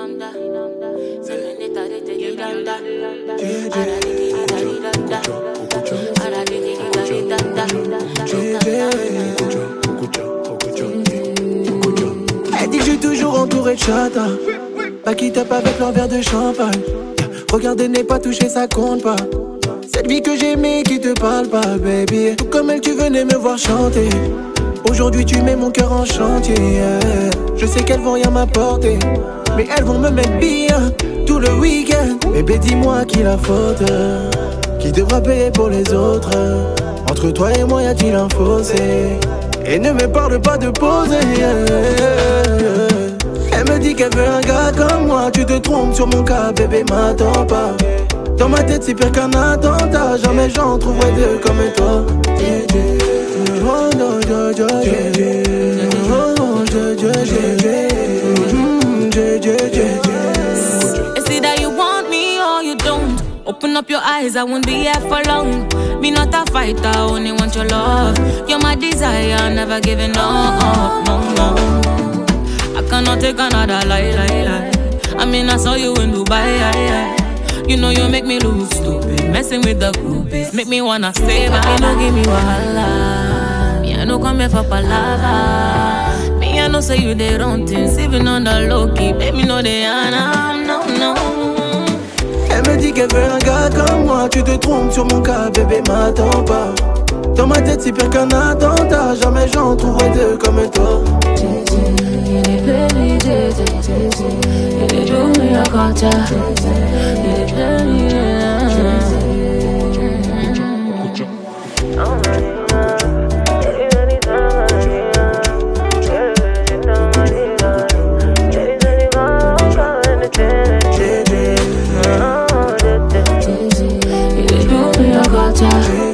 Elle dit que je suis toujours entouré de chata. Pas qui tape avec leur verre de champagne. Regarder n'est pas touché, ça compte pas. Cette vie que j'aimais qui te parle pas, baby. Tout comme elle, tu venais me voir chanter. Aujourd'hui tu mets mon cœur en chantier, yeah. Je sais qu'elles vont rien m'apporter, mais elles vont me mettre bien tout le week-end. Bébé, dis-moi qui la faute, qui devra payer pour les autres. Entre toi et moi y a-t-il un fossé? Et ne me parle pas de poser, yeah. Elle me dit qu'elle veut un gars comme moi. Tu te trompes sur mon cas, bébé, m'attends pas. Dans ma tête c'est pire qu'un attentat. Jamais j'en trouverai deux comme toi. It's either you want me or you don't. Open up your eyes, I won't be here for long. Me not a fighter, only want your love. You're my desire, never giving up, no, no. I cannot take another lie. I mean, I saw you in Dubai, You know you make me lose stupid. Messing with the groupies make me wanna stay back. Me no give me wahala. Me I no come here for palava. Me I no say you dey run things, even on the low key. Baby no dey no. Elle me dit qu'elle veut un gars comme moi. Tu te trompes sur mon cas, bébé, m'attends pas. Dans ma tête c'est pire qu'un attentat. Jamais j'en trouverai deux comme toi. Yeah.